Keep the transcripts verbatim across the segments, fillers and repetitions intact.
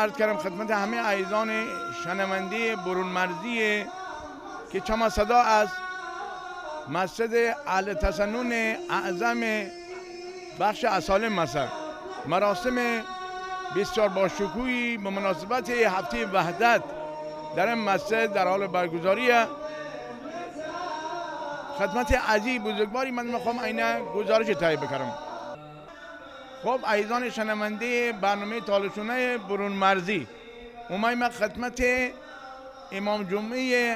عرض کردم خدمت همه عزیزان شنونده برون مرزی که چما صدا از مسجد اهل تسنن اعظم بخش اسالم مثلا مراسم بسیار باشکوهی به مناسبت هفته وحدت در این مسجد در حال برگزاری. خدمت عزیز بزرگواری من میخوام عینه گزارش تهیه بکنم. خب عزیزان شنونده برنامه تالشونه برون مرزی، اومایم خدمت امام جمعه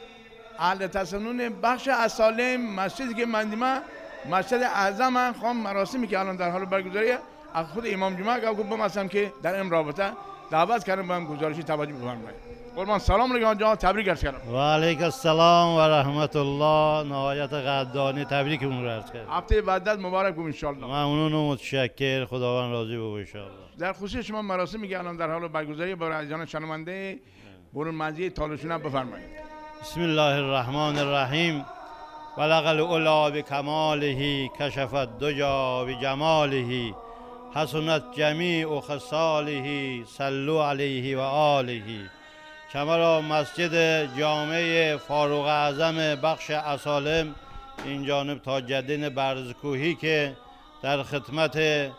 اهل تسنن بخش اسالم مسجدی که مندیمه مسجد اعظم خواهم مراسمی که الان در حال برگزاریه از خود امام جمعه که بمسم که در این رابطه دعوت کردم با هم گزارشی توجه بفرمایید. قربان سلام علیکم جان، تبریک عرض کردم. و علیک السلام و رحمت الله. نهایت قدردانی تبریک اون رو عرض کردم. هفته وحدت مبارک بود ان شاء الله. ممنون و متشکر، خداوند راضی بود ان شاء الله. در خصوص شما مراسمی که الان در حال برگزاری برای عزیزان شنونده برون مرزی تالشونه بفرمایید. بسم الله الرحمن الرحیم. بلغ العلا بکماله کشف الدجی بجماله حسنت جمیع خصاله صلوا علیه و آله. کمرا مسجد جامع فاروق اعظم بخش اسالم این جانب تا جدین برزکوهی که در خدمت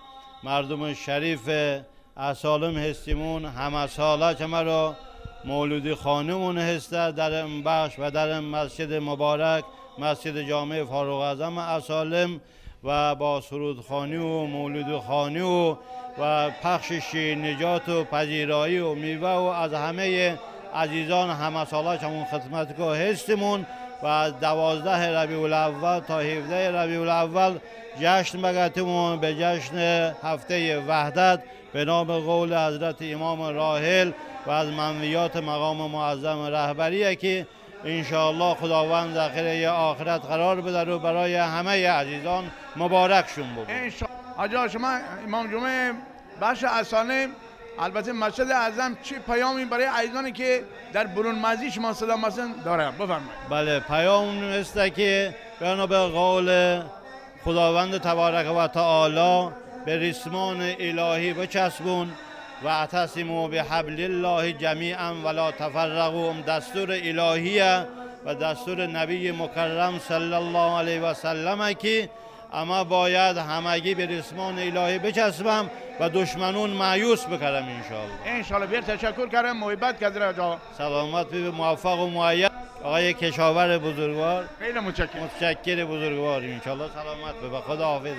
مردم شریف اسالم هستیمون همه ساله کمرا مولودی خانمون هسته در این بخش و در این مسجد مبارک مسجد جامع فاروق اعظم اسالم و با سرودخوانی و مولود خانی و و پخش شیرینیجات و پذیرایی و میوه و از همه عزیزان همه ساله همون خدمتگاه هستمون و از دوازده ربیع الاول تا هفده ربیع الاول جشن بگتمون به جشن هفته وحدت به نام قول حضرت امام راحل و از منویات مقام معظم رهبریه که انشاءالله خداوند ذخیره آخرت قرار بده و برای همه عزیزان مبارکشون بود. حاجا شما امام جمعه بخش اسالم البته مسجد اعظم چه پیامی برای عزیزانی که در برون مرزی شما صدا مثلا داره بفرمایید؟ بله، پیام است که بنا به قول خداوند تبارک و تعالی به ریسمان الهی بچسبون و اعتصموا بحبل الله جمیعا ولا تفرقوا. دستور الهیه و دستور نبی مکرم صلی الله علیه و سلم که اما باید همگی به ریسمان الهی بچسبم و دشمنون مایوس بکردم انشاءالله. انشاءالله. بیر تشکر کردم، محبت کردم جا. سلامت بی موفق و معید آقای کشاور بزرگوار. خیلی متشکرم. متشکر بزرگوار انشاءالله. سلامت به خدا حافظشون.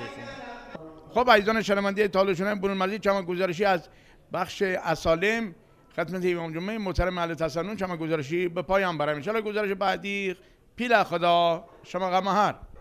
خب عزیزان شنونده تالشونه برون مرزی چما گزارشی از بخش اسالم خدمت امام جمعه محترم اهل تسنن چما گزارشی به پایان برم. ان شاء الله گزارش بعدی پیلا خدا شما غمهر.